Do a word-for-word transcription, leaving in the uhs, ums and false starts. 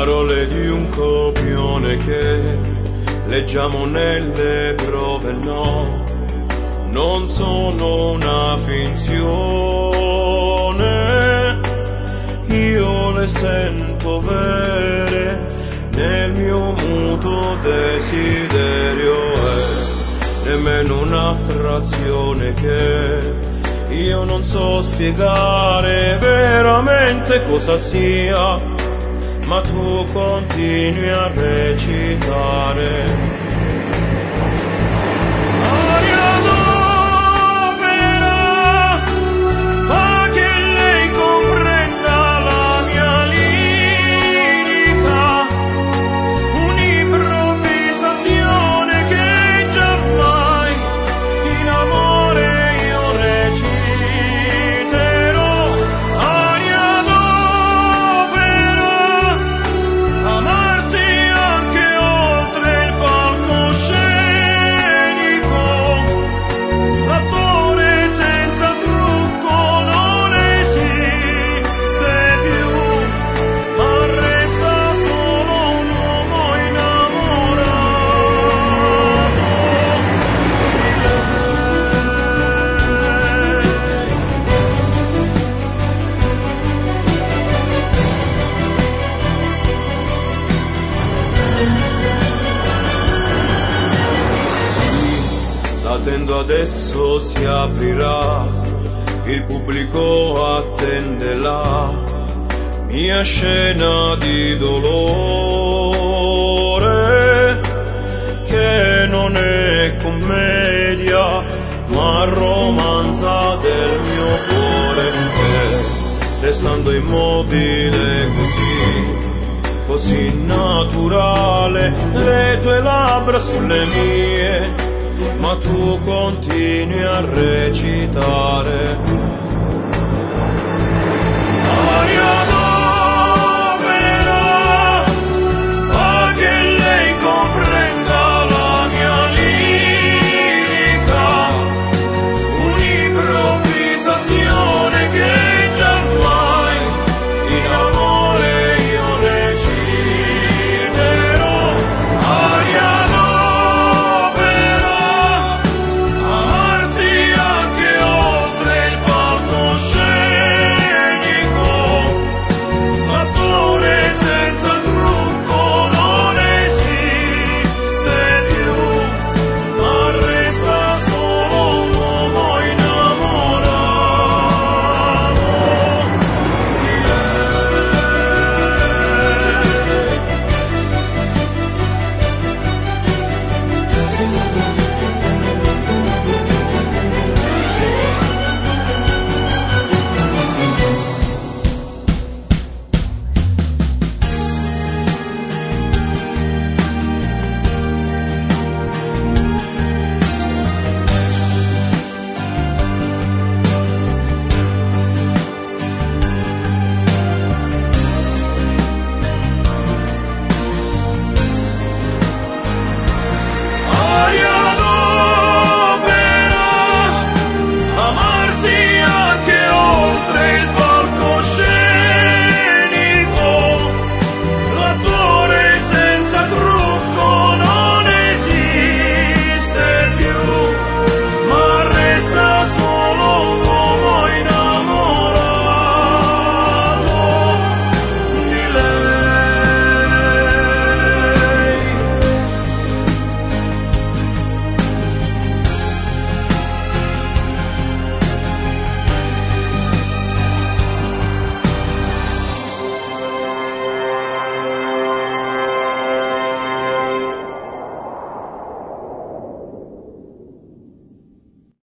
parole di un copione che leggiamo nelle prove, no, non sono una finzione, io le sento vere nel mio muto desiderio, e nemmeno un'attrazione che io non so spiegare veramente cosa sia, ma tu continui a recitare. Attendo adesso si aprirà, il pubblico attende la mia scena di dolore, che non è commedia ma romanza del mio cuore, che restando immobile così, così naturale, le tue labbra sulle mie, ma tu continui a recitare.